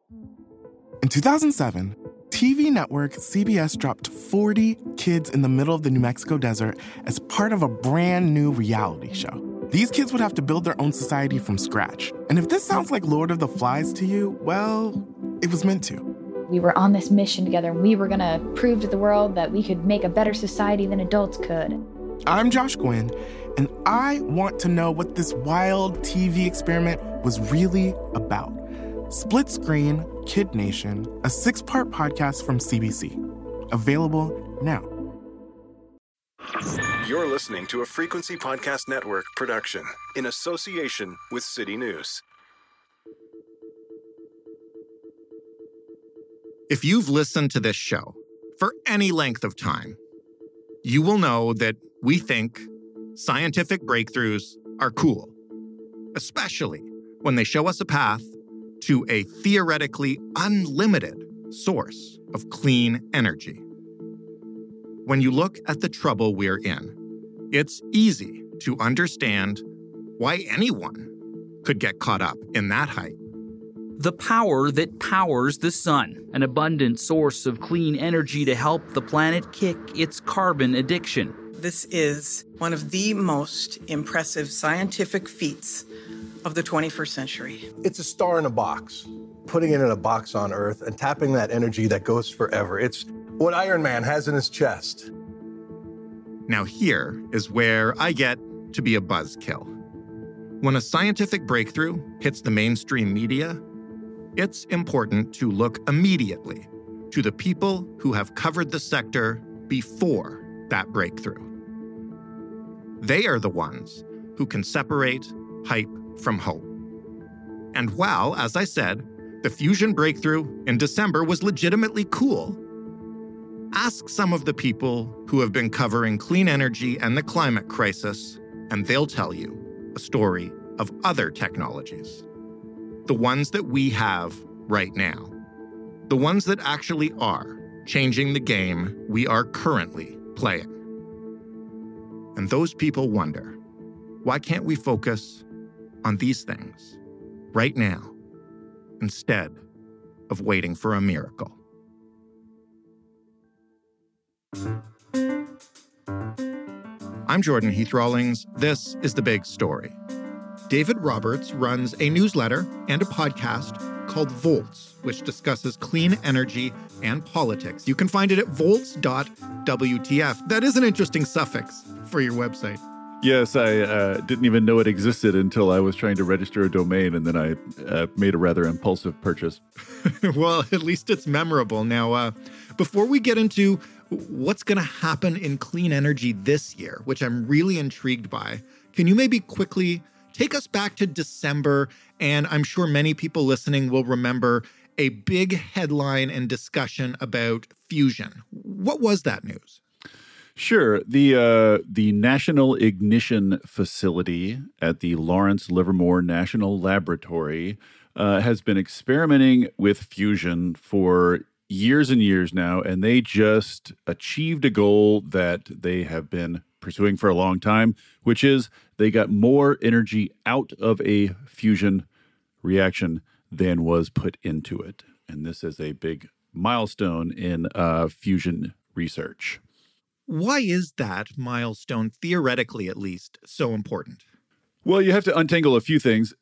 In 2007, TV network CBS dropped 40 kids in the middle of the New Mexico desert as part of a brand new reality show. These kids would have to build their own society from scratch. And if this sounds like Lord of the Flies to you, well, it was meant to. We were on this mission together, and we were going to prove to the world that we could make a better society than adults could. I'm Josh Gwynn, and I want to know what this wild TV experiment was really about. Split Screen, Kid Nation, a 6-part podcast from CBC. Available now. You're listening to a Frequency Podcast Network production in association with City News. If you've listened to this show for any length of time, you will know that we think scientific breakthroughs are cool, especially when they show us a path to a theoretically unlimited source of clean energy. When you look at the trouble we're in, it's easy to understand why anyone could get caught up in that hype. The power that powers the sun, an abundant source of clean energy to help the planet kick its carbon addiction. This is one of the most impressive scientific feats of the 21st century. It's a star in a box, putting it in a box on Earth and tapping that energy that goes forever. It's what Iron Man has in his chest. Now here is where I get to be a buzzkill. When a scientific breakthrough hits the mainstream media, it's important to look immediately to the people who have covered the sector before that breakthrough. They are the ones who can separate hype from hope. And while, as I said, the fusion breakthrough in December was legitimately cool, ask some of the people who have been covering clean energy and the climate crisis, and they'll tell you a story of other technologies. The ones that we have right now. The ones that actually are changing the game we are currently playing. And those people wonder, why can't we focus on these things right now instead of waiting for a miracle? I'm Jordan Heath Rawlings. This is The Big Story. David Roberts runs a newsletter and a podcast called Volts, which discusses clean energy and politics. You can find it at volts.wtf. That is an interesting suffix for your website. Yes, I didn't even know it existed until I was trying to register a domain, and then I made a rather impulsive purchase. Well, at least it's memorable. Now, before we get into what's going to happen in clean energy this year, which I'm really intrigued by, can you maybe quickly take us back to December? And I'm sure many people listening will remember a big headline and discussion about fusion. What was that news? Sure. The National Ignition Facility at the Lawrence Livermore National Laboratory has been experimenting with fusion for years and years now, and they just achieved a goal that they have been pursuing for a long time, which is they got more energy out of a fusion reaction than was put into it. And this is a big milestone in fusion research. Why is that milestone, theoretically at least, so important? Well, you have to untangle a few things.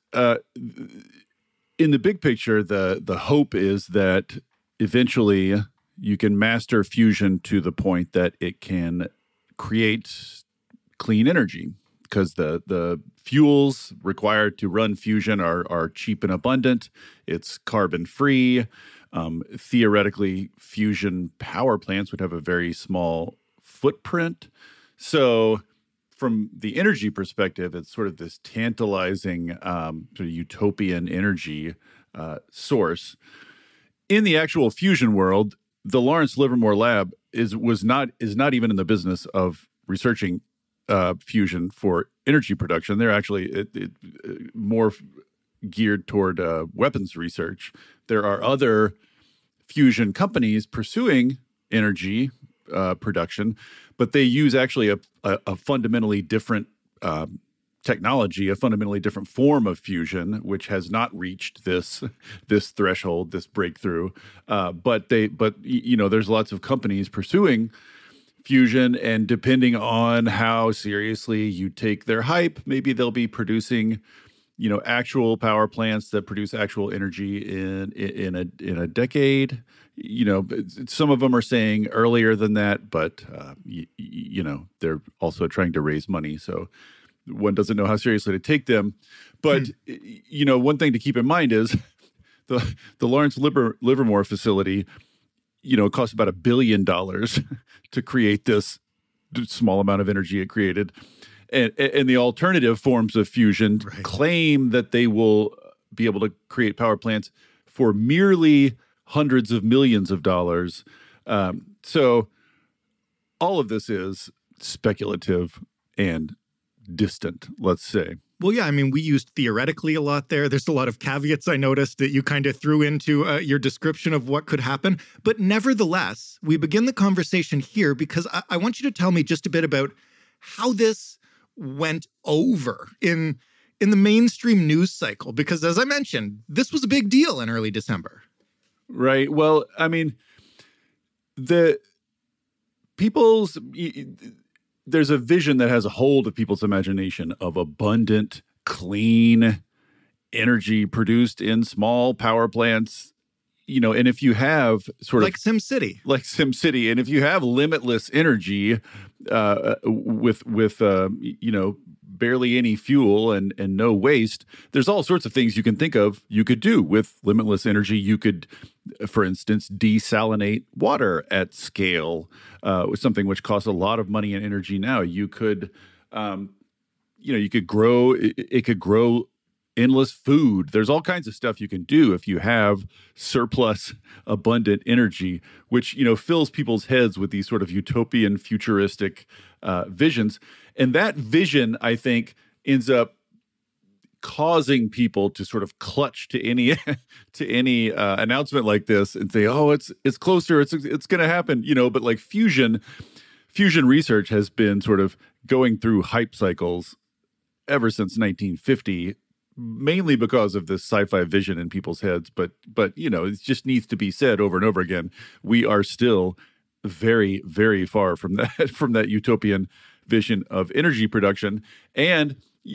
In the big picture, the hope is that eventually you can master fusion to the point that it can create clean energy, because the fuels required to run fusion are cheap and abundant. It's carbon-free. Theoretically, fusion power plants would have a very small footprint. So from the energy perspective, it's sort of this tantalizing sort of utopian energy source. In the actual fusion world, the Lawrence Livermore Lab is not even in the business of researching fusion for energy production. They're actually more geared toward weapons research. There are other fusion companies pursuing energy production, but they use actually a fundamentally different technology, a fundamentally different form of fusion, which has not reached this threshold, this breakthrough. But there's lots of companies pursuing fusion, and depending on how seriously you take their hype, maybe they'll be producing, actual power plants that produce actual energy in a decade. Some of them are saying earlier than that, but they're also trying to raise money, so one doesn't know how seriously to take them. But one thing to keep in mind is the Lawrence Livermore facility. It cost about $1 billion to create this small amount of energy it created. And the alternative forms of fusion claim that they will be able to create power plants for merely hundreds of millions of dollars. So all of this is speculative and distant, let's say. Well, yeah, I mean, we used theoretically a lot there. There's a lot of caveats I noticed that you kind of threw into your description of what could happen. But nevertheless, we begin the conversation here because I want you to tell me just a bit about how this went over in the mainstream news cycle. Because as I mentioned, this was a big deal in early December. Right. Well, I mean, there's a vision that has a hold of people's imagination of abundant, clean energy produced in small power plants, and if you have sort like SimCity, and if you have limitless energy with barely any fuel and no waste, there's all sorts of things you can think of you could do with limitless energy. You could, for instance, desalinate water at scale, something which costs a lot of money and energy now. You could, you could grow, it could grow endless food. There's all kinds of stuff you can do if you have surplus, abundant energy, which, fills people's heads with these sort of utopian, futuristic visions. And that vision, I think, ends up causing people to sort of clutch to any announcement like this and say, "Oh, it's closer, it's going to happen," But like fusion research has been sort of going through hype cycles ever since 1950, mainly because of this sci-fi vision in people's heads. But it just needs to be said over and over again. We are still very, very far from that utopian vision of energy production. And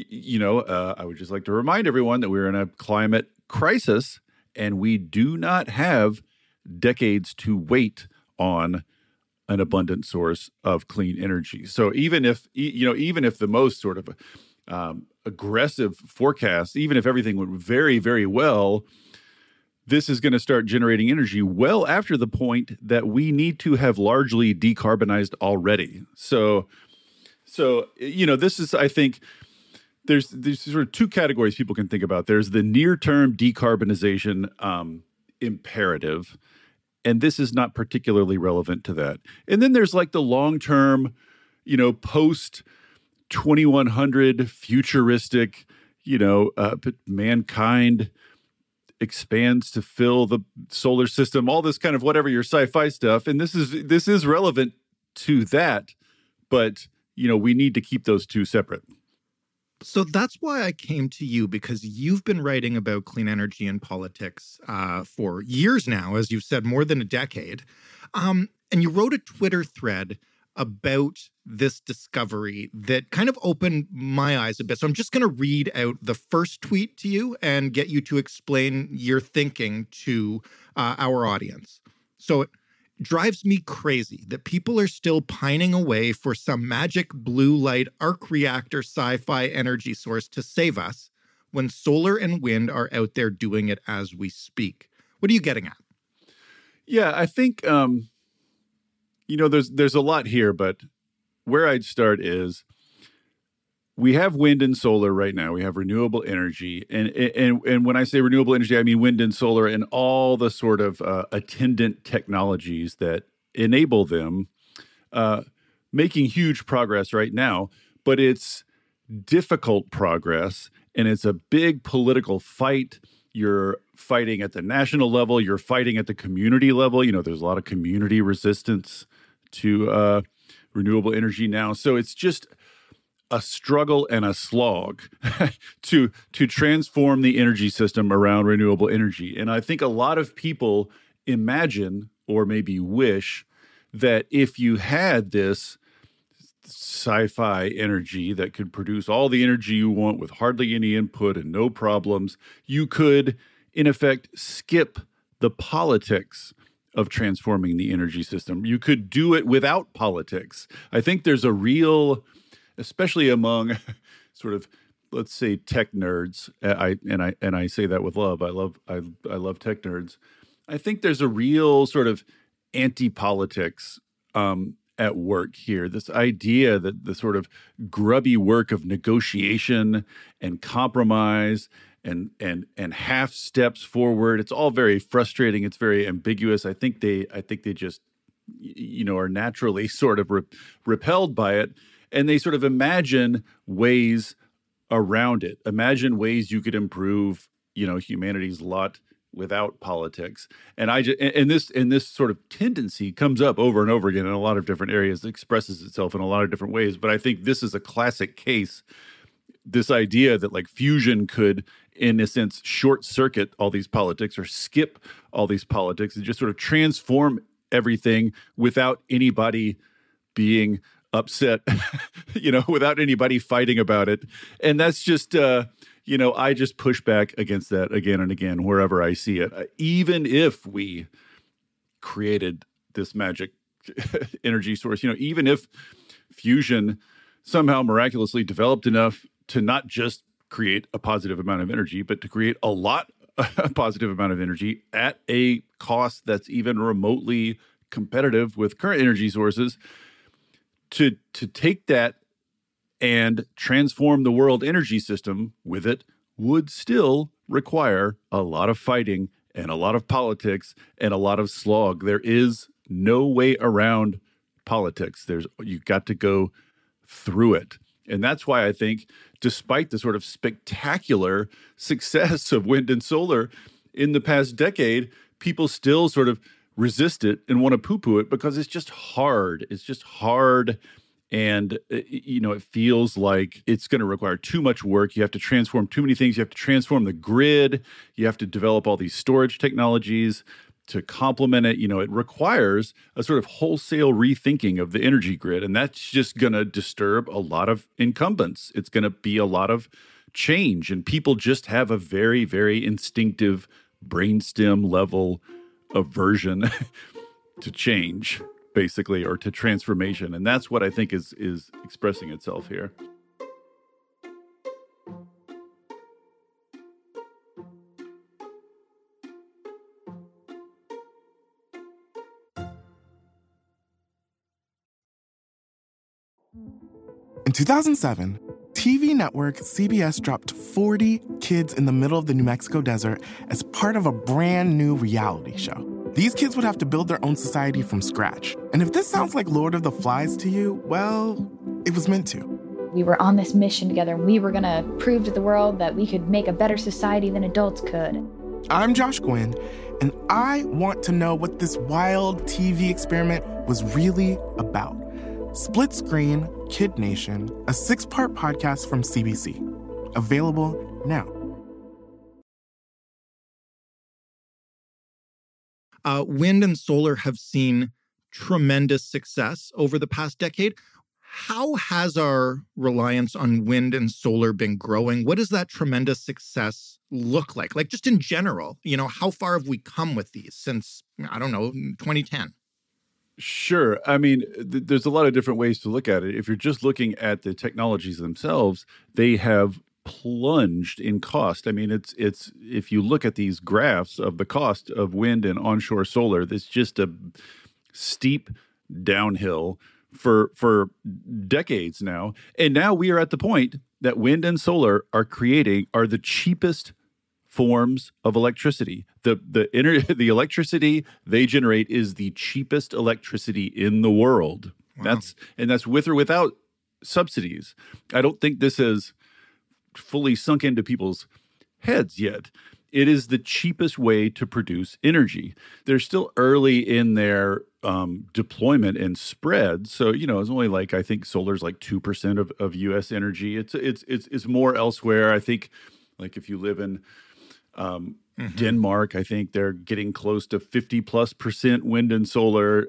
I would just like to remind everyone that we're in a climate crisis, and we do not have decades to wait on an abundant source of clean energy. So even if the most sort of aggressive forecast, even if everything went very, very well, this is going to start generating energy well after the point that we need to have largely decarbonized already. So this is, I think, there's sort of two categories people can think about. There's the near-term decarbonization imperative, and this is not particularly relevant to that. And then there's like the long-term, post-2100 futuristic, mankind expands to fill the solar system, all this kind of whatever your sci-fi stuff. And this is relevant to that, but we need to keep those two separate. So that's why I came to you, because you've been writing about clean energy and politics for years now, as you've said, more than a decade. And you wrote a Twitter thread about this discovery that kind of opened my eyes a bit. So I'm just going to read out the first tweet to you and get you to explain your thinking to our audience. So it drives me crazy that people are still pining away for some magic blue light arc reactor sci-fi energy source to save us when solar and wind are out there doing it as we speak. What are you getting at? Yeah, I think, there's a lot here, but where I'd start is we have wind and solar right now. We have renewable energy. And when I say renewable energy, I mean wind and solar and all the sort of attendant technologies that enable them, making huge progress right now. But it's difficult progress, and it's a big political fight. You're fighting at the national level. You're fighting at the community level. There's a lot of community resistance to renewable energy now. So it's just a struggle and a slog to transform the energy system around renewable energy. And I think a lot of people imagine or maybe wish that if you had this sci-fi energy that could produce all the energy you want with hardly any input and no problems, you could, in effect, skip the politics of transforming the energy system. You could do it without politics. I think there's a real, especially among sort of, let's say, tech nerds. I say that with love. I love tech nerds. I think there's a real sort of anti-politics at work here. This idea that the sort of grubby work of negotiation and compromise and half steps forward, it's all very frustrating. It's very ambiguous. I think they just, are naturally sort of repelled by it. And they sort of imagine ways around it. Imagine ways you could improve, humanity's lot without politics. And this sort of tendency comes up over and over again in a lot of different areas. It expresses itself in a lot of different ways. But I think this is a classic case. This idea that like fusion could, in a sense, short circuit all these politics or skip all these politics and just sort of transform everything without anybody being upset, without anybody fighting about it. And that's just, I just push back against that again and again wherever I see it. Even if we created this magic energy source, even if fusion somehow miraculously developed enough to not just create a positive amount of energy, but to create a positive amount of energy at a cost that's even remotely competitive with current energy sources, to take that and transform the world energy system with it would still require a lot of fighting and a lot of politics and a lot of slog. There is no way around politics. You've got to go through it. And that's why I think, despite the sort of spectacular success of wind and solar in the past decade, people still sort of resist it and want to poo-poo it because it's just hard. It's just hard. And, it feels like it's going to require too much work. You have to transform too many things. You have to transform the grid. You have to develop all these storage technologies to complement it. It requires a sort of wholesale rethinking of the energy grid. And that's just going to disturb a lot of incumbents. It's going to be a lot of change. And people just have a very, very instinctive brainstem level aversion to change, basically, or to transformation. And that's what I think is expressing itself here. In 2007, TV network CBS dropped 40 kids in the middle of the New Mexico desert as part of a brand new reality show. These kids would have to build their own society from scratch. And if this sounds like Lord of the Flies to you, well, it was meant to. We were on this mission together, and we were going to prove to the world that we could make a better society than adults could. I'm Josh Gwynn, and I want to know what this wild TV experiment was really about. Split Screen, Kid Nation, a 6-part podcast from CBC. Available now. Wind and solar have seen tremendous success over the past decade. How has our reliance on wind and solar been growing? What does that tremendous success look like? Like, just in general, how far have we come with these since, 2010? Sure. I mean, there's a lot of different ways to look at it. If you're just looking at the technologies themselves, they have plunged in cost. I mean, it's if you look at these graphs of the cost of wind and onshore solar, there's just a steep downhill for decades now. And now we are at the point that wind and solar are the cheapest forms of electricity. The electricity they generate is the cheapest electricity in the world. Wow. That's with or without subsidies. I don't think this has fully sunk into people's heads yet. It is the cheapest way to produce energy. They're still early in their deployment and spread. So, it's only like, I think solar's like 2% of U.S. energy. It's more elsewhere. I think like if you live in Denmark, I think they're getting close to 50+% wind and solar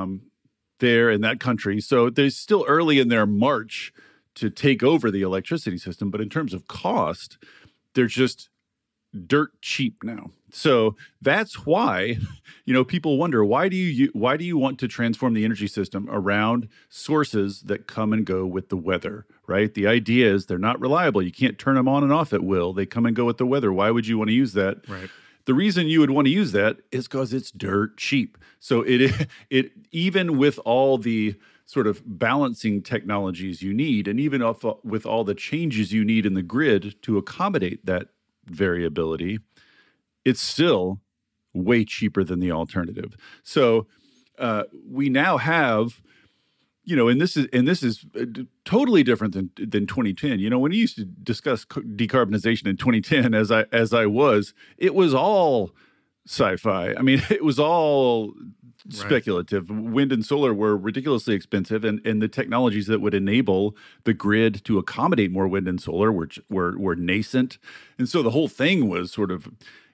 there in that country. So they're still early in their march to take over the electricity system. But in terms of cost, they're just dirt cheap now. So that's why, people wonder, why do you want to transform the energy system around sources that come and go with the weather, right? The idea is they're not reliable. You can't turn them on and off at will. They come and go with the weather. Why would you want to use that? Right. The reason you would want to use that is because it's dirt cheap. So it even with all the sort of balancing technologies you need, and even with all the changes you need in the grid to accommodate that variability, it's still way cheaper than the alternative. So we now have, and this is totally different than 2010. When you used to discuss decarbonization in 2010, as I was, it was all sci-fi. I mean, it was all speculative. Right. Wind and solar were ridiculously expensive, and the technologies that would enable the grid to accommodate more wind and solar were nascent. And so the whole thing was sort of,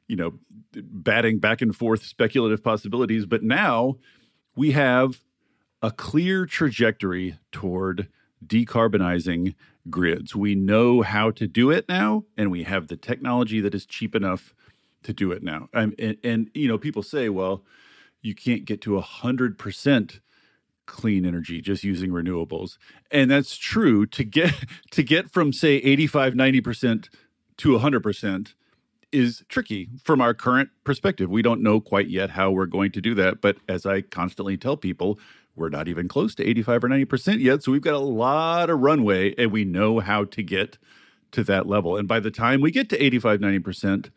batting back and forth speculative possibilities. But now we have a clear trajectory toward decarbonizing grids. We know how to do it now, and we have the technology that is cheap enough to do it now. And people say, well, you can't get to 100% clean energy just using renewables. And that's true. To get from, say, 85, 90% to 100% is tricky from our current perspective. We don't know quite yet how we're going to do that. But as I constantly tell people, we're not even close to 85 or 90% yet. So we've got a lot of runway, and we know how to get to that level. And by the time we get to 85, 90%,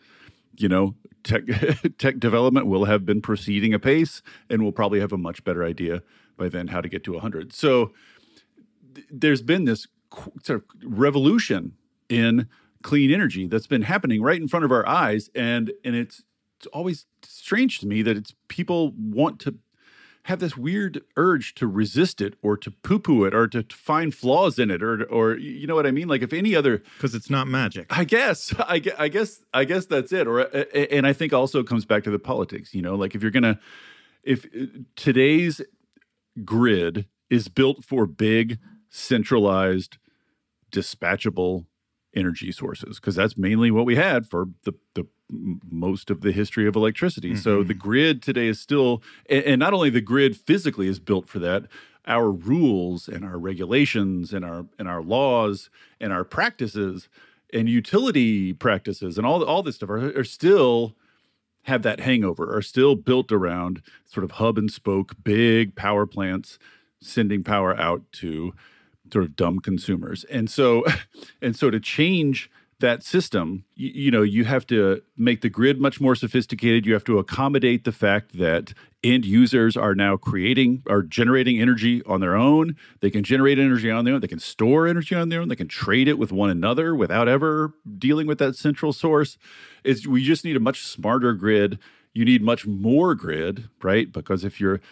tech development will have been proceeding apace, and we'll probably have a much better idea by then how to get to 100. So there's been this sort of revolution in clean energy that's been happening right in front of our eyes, and it's always strange to me that people want to have this weird urge to resist it or to poo-poo it or to find flaws in it or you know what I mean? Like if any other, because it's not magic. I guess that's it. And I think also it comes back to the politics. Like if today's grid is built for big, centralized, dispatchable energy sources, because that's mainly what we had for the most of the history of electricity. Mm-hmm. So the grid today is still, and not only the grid physically is built for that, our rules and our regulations and our laws and our practices and utility practices and all this stuff are still have that hangover, are still built around sort of hub and spoke, big power plants sending power out to sort of dumb consumers. And so to change that system, you have to make the grid much more sophisticated. You have to accommodate the fact that end users are now generating energy on their own. They can generate energy on their own. They can store energy on their own. They can trade it with one another without ever dealing with that central source. We just need a much smarter grid. You need much more grid, right? Because if you're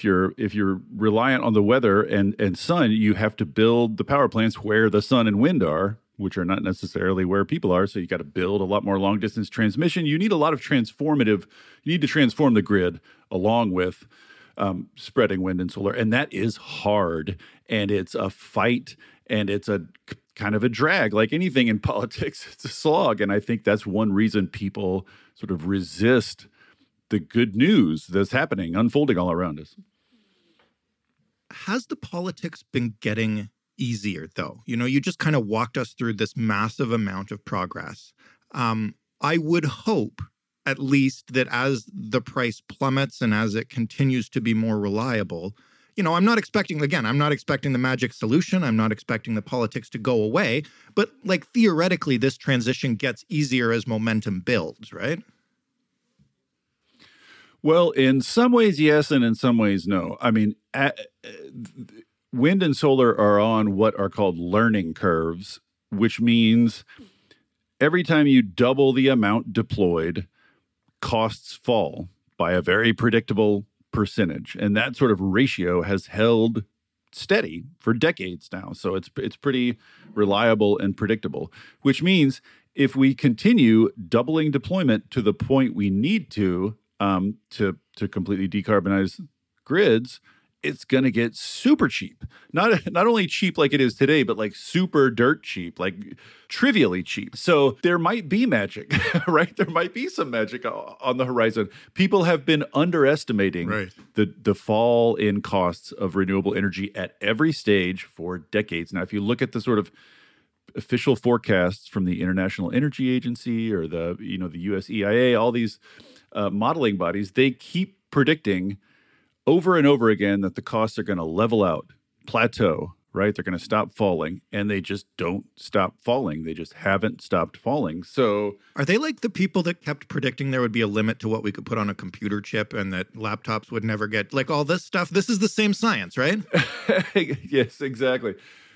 reliant on the weather and sun, you have to build the power plants where the sun and wind are, which are not necessarily where people are. So you got to build a lot more long distance transmission. You need a lot of you need to transform the grid along with spreading wind and solar. And that is hard. And it's a fight, and it's a kind of a drag. Like anything in politics, it's a slog. And I think that's one reason people sort of resist the good news that's unfolding all around us. Has the politics been getting easier, though? You just kind of walked us through this massive amount of progress. I would hope, at least, that as the price plummets and as it continues to be more reliable, I'm not expecting the magic solution. I'm not expecting the politics to go away. But, theoretically, this transition gets easier as momentum builds, right? Well, in some ways, yes, and in some ways, no. I mean, wind and solar are on what are called learning curves, which means every time you double the amount deployed, costs fall by a very predictable percentage. And that sort of ratio has held steady for decades now. So it's pretty reliable and predictable, which means if we continue doubling deployment to the point we need to completely decarbonize grids, it's going to get super cheap. Not only cheap like it is today, but like super dirt cheap, like trivially cheap. So there might be magic, right? There might be some magic on the horizon. People have been underestimating the fall in costs of renewable energy at every stage for decades. Now, if you look at the sort of official forecasts from the International Energy Agency or the US EIA, all these modeling bodies, they keep predicting over and over again that the costs are going to level out, plateau, right? They're going to stop falling, and they just don't stop falling. They just haven't stopped falling. So are they like the people that kept predicting there would be a limit to what we could put on a computer chip and that laptops would never get, like all this stuff? This is the same science, right? Yes, exactly.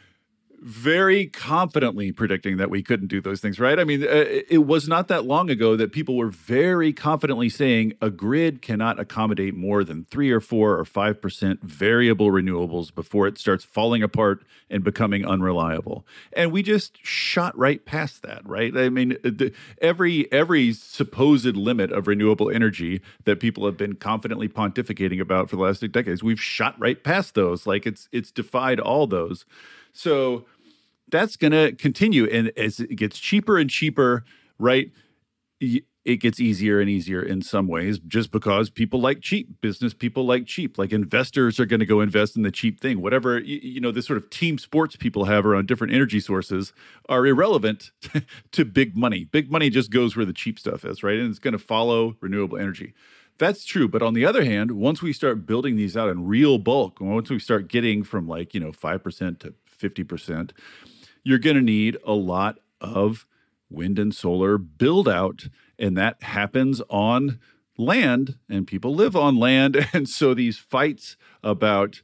Very confidently predicting that we couldn't do those things, right? I mean, it was not that long ago that people were very confidently saying a grid cannot accommodate more than 3 or 4 or 5% variable renewables before it starts falling apart and becoming unreliable. And we just shot right past that, right? I mean, every supposed limit of renewable energy that people have been confidently pontificating about for the last 6 decades, we've shot right past those. Like it's defied all those. So that's going to continue. And as it gets cheaper and cheaper, right, it gets easier and easier in some ways just because people like cheap. Business people like cheap. Like investors are going to go invest in the cheap thing. Whatever, this sort of team sports people have around different energy sources are irrelevant to big money. Big money just goes where the cheap stuff is, right? And it's going to follow renewable energy. That's true. But on the other hand, once we start building these out in real bulk, once we start getting from 5% to 50%, you're going to need a lot of wind and solar build out. And that happens on land, and people live on land. And so these fights about,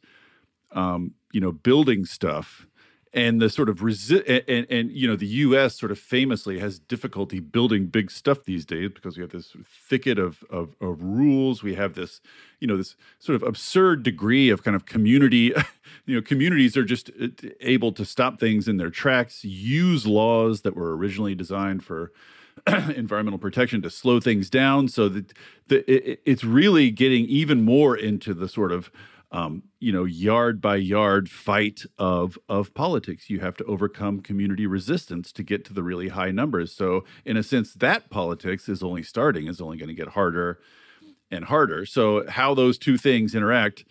building stuff and the sort of the U.S. sort of famously has difficulty building big stuff these days because we have this thicket of rules. We have this, this sort of absurd degree of kind of community. Communities are just able to stop things in their tracks, use laws that were originally designed for environmental protection to slow things down. So that it's really getting even more into the sort of yard by yard fight of politics. You have to overcome community resistance to get to the really high numbers. So in a sense, that politics is only starting, is only going to get harder and harder. So how those two things interact,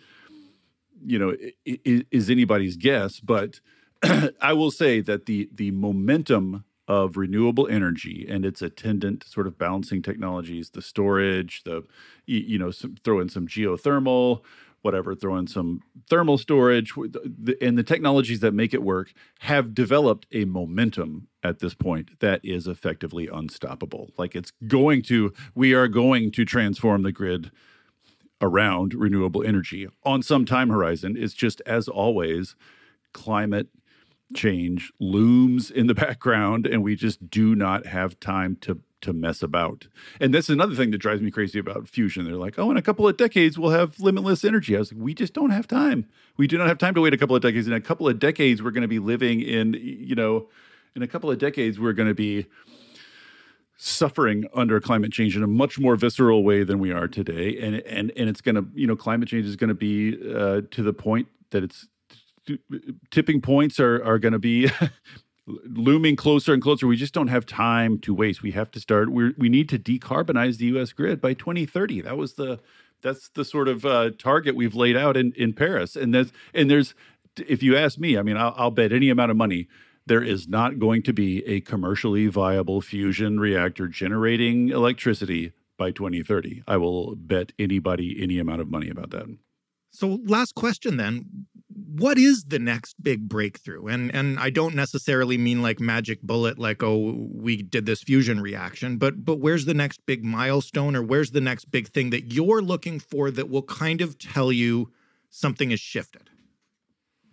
is anybody's guess. But I will say that the momentum of renewable energy and its attendant sort of balancing technologies, the storage, throw in some geothermal, whatever, throw in some thermal storage, and the technologies that make it work have developed a momentum at this point that is effectively unstoppable. Like we are going to transform the grid around renewable energy on some time horizon. It's just, as always, climate change looms in the background, and we just do not have time to mess about. And that's another thing that drives me crazy about fusion. They're like, in a couple of decades, we'll have limitless energy. I was like, we just don't have time. We do not have time to wait a couple of decades. In a couple of decades, we're going to be living in a couple of decades, we're going to be suffering under climate change in a much more visceral way than we are today. And it's going to, climate change is going to be to the point that it's tipping points are going to be looming closer and closer. We just don't have time to waste. We have to start. We need to decarbonize the U.S. grid by 2030. That's the sort of target we've laid out in Paris. And there's, if you ask me, I mean, I'll bet any amount of money there is not going to be a commercially viable fusion reactor generating electricity by 2030. I will bet anybody any amount of money about that. So last question then, what is the next big breakthrough? And I don't necessarily mean like magic bullet, like, we did this fusion reaction, but where's the next big milestone, or where's the next big thing that you're looking for that will kind of tell you something has shifted?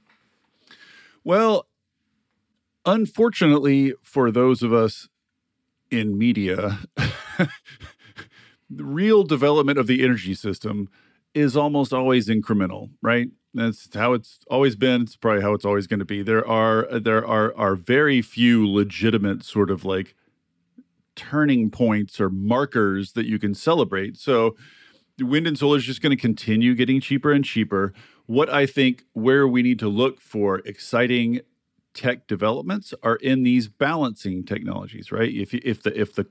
Well, unfortunately for those of us in media, the real development of the energy system is almost always incremental, right? That's how it's always been. It's probably how it's always going to be. There are very few legitimate sort of like turning points or markers that you can celebrate. So wind and solar is just going to continue getting cheaper and cheaper. What I think where we need to look for exciting tech developments are in these balancing technologies, right? If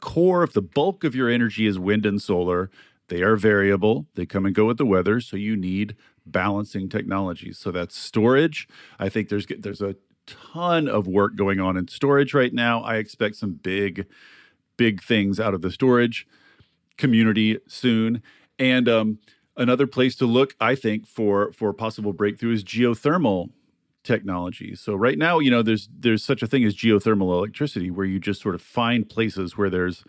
the bulk of your energy is wind and solar, they are variable. They come and go with the weather, so you need balancing technologies. So that's storage. I think there's a ton of work going on in storage right now. I expect some big things out of the storage community soon. And another place to look, I think, for possible breakthrough is geothermal technology. So right now, there's such a thing as geothermal electricity, where you just sort of find places where there's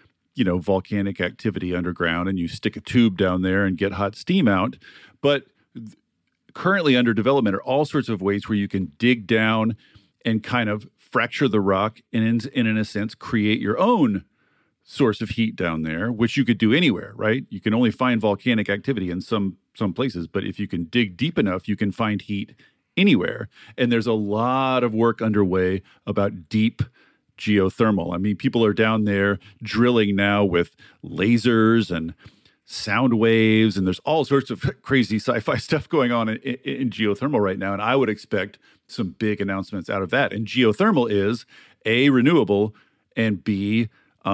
volcanic activity underground, and you stick a tube down there and get hot steam out. But currently under development are all sorts of ways where you can dig down and kind of fracture the rock and in a sense, create your own source of heat down there, which you could do anywhere, right? You can only find volcanic activity in some places, but if you can dig deep enough, you can find heat anywhere. And there's a lot of work underway about deep geothermal. I mean, people are down there drilling now with lasers and sound waves, and there's all sorts of crazy sci-fi stuff going on in geothermal right now. And I would expect some big announcements out of that. And geothermal is A, renewable, and B,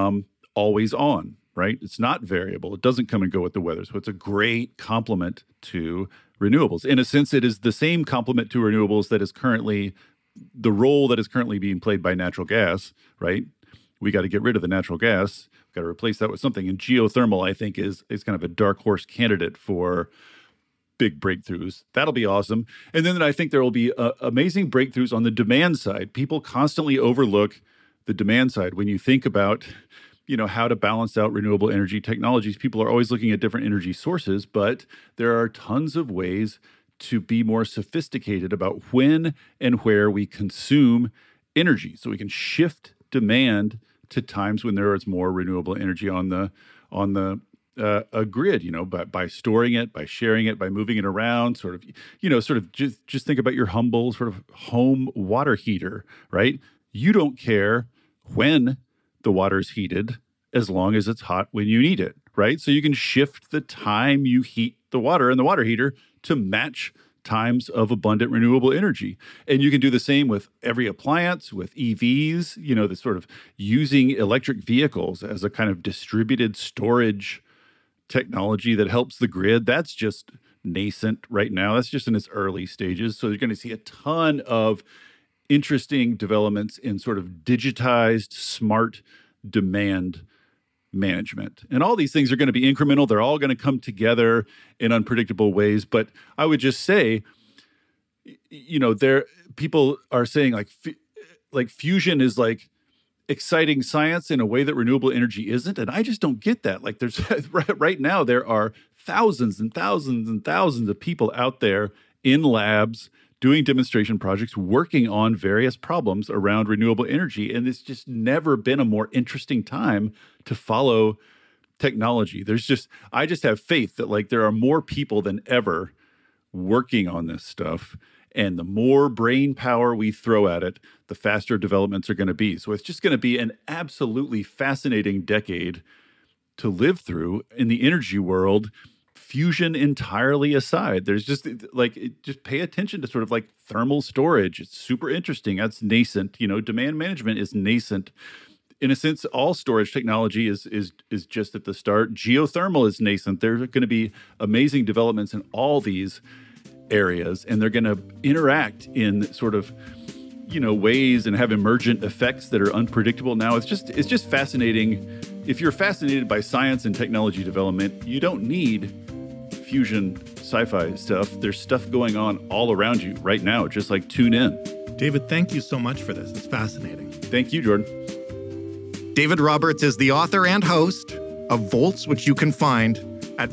always on, right? It's not variable. It doesn't come and go with the weather. So it's a great complement to renewables. In a sense, it is the same complement to renewables that is currently the role that is currently being played by natural gas, right? We got to get rid of the natural gas. We've got to replace that with something. And geothermal, I think, is kind of a dark horse candidate for big breakthroughs. That'll be awesome. And then I think there will be amazing breakthroughs on the demand side. People constantly overlook the demand side. When you think about, how to balance out renewable energy technologies, people are always looking at different energy sources, but there are tons of ways to be more sophisticated about when and where we consume energy, so we can shift demand to times when there is more renewable energy on the grid. By storing it, by sharing it, by moving it around. Just think about your humble sort of home water heater, right? You don't care when the water is heated as long as it's hot when you need it, right? So you can shift the time you heat the water in the water heater to match times of abundant renewable energy. And you can do the same with every appliance, with EVs, the sort of using electric vehicles as a kind of distributed storage technology that helps the grid. That's just nascent right now. That's just in its early stages. So you're going to see a ton of interesting developments in sort of digitized, smart demand management. And all these things are going to be incremental. They're all going to come together in unpredictable ways. But I would just say, people are saying like fusion is like exciting science in a way that renewable energy isn't. And I just don't get that. Like right now, there are thousands and thousands and thousands of people out there in labs doing demonstration projects, working on various problems around renewable energy. And it's just never been a more interesting time to follow technology. I just have faith that there are more people than ever working on this stuff. And the more brain power we throw at it, the faster developments are going to be. So it's just going to be an absolutely fascinating decade to live through in the energy world. Fusion entirely aside, there's just pay attention to sort of thermal storage. It's super interesting. That's nascent. Demand management is nascent. In a sense, all storage technology is just at the start. Geothermal is nascent. There's going to be amazing developments in all these areas, and they're going to interact in sort of ways and have emergent effects that are unpredictable. Now it's just fascinating. If you're fascinated by science and technology development, you don't need fusion sci-fi stuff. There's stuff going on all around you right now. Just tune in. David, thank you so much for this. It's fascinating. Thank you, Jordan. David Roberts is the author and host of Volts, which you can find at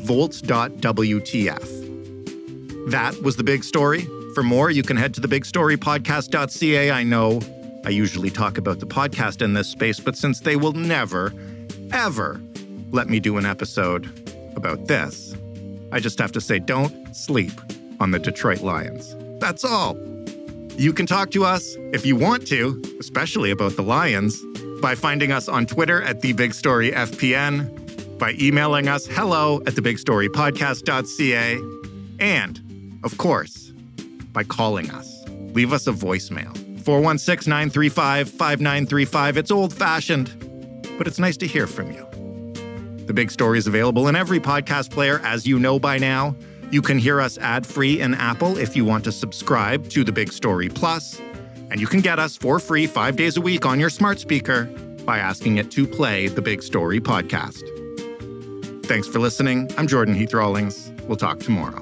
volts.wtf. That was The Big Story. For more, you can head to thebigstorypodcast.ca. I know I usually talk about the podcast in this space, but since they will never, ever let me do an episode about this, I just have to say, don't sleep on the Detroit Lions. That's all. You can talk to us if you want to, especially about the Lions, by finding us on Twitter at TheBigStoryFPN, by emailing us hello@thebigstorypodcast.ca, and, of course, by calling us. Leave us a voicemail. 416-935-5935. It's old-fashioned, but it's nice to hear from you. The Big Story is available in every podcast player, as you know by now. You can hear us ad-free in Apple if you want to subscribe to The Big Story Plus, and you can get us for free 5 days a week on your smart speaker by asking it to play The Big Story podcast. Thanks for listening. I'm Jordan Heath Rawlings. We'll talk tomorrow.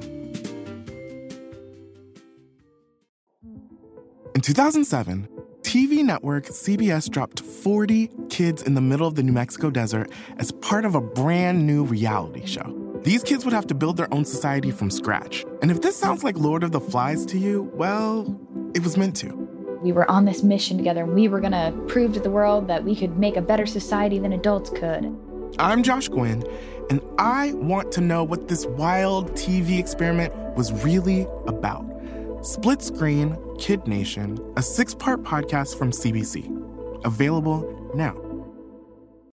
In 2007, TV network CBS dropped 40 kids in the middle of the New Mexico desert as part of a brand new reality show. These kids would have to build their own society from scratch. And if this sounds like Lord of the Flies to you, well, it was meant to. We were on this mission together, and we were going to prove to the world that we could make a better society than adults could. I'm Josh Gwynn, and I want to know what this wild TV experiment was really about. Split Screen, Kid Nation, a 6-part podcast from CBC. Available now.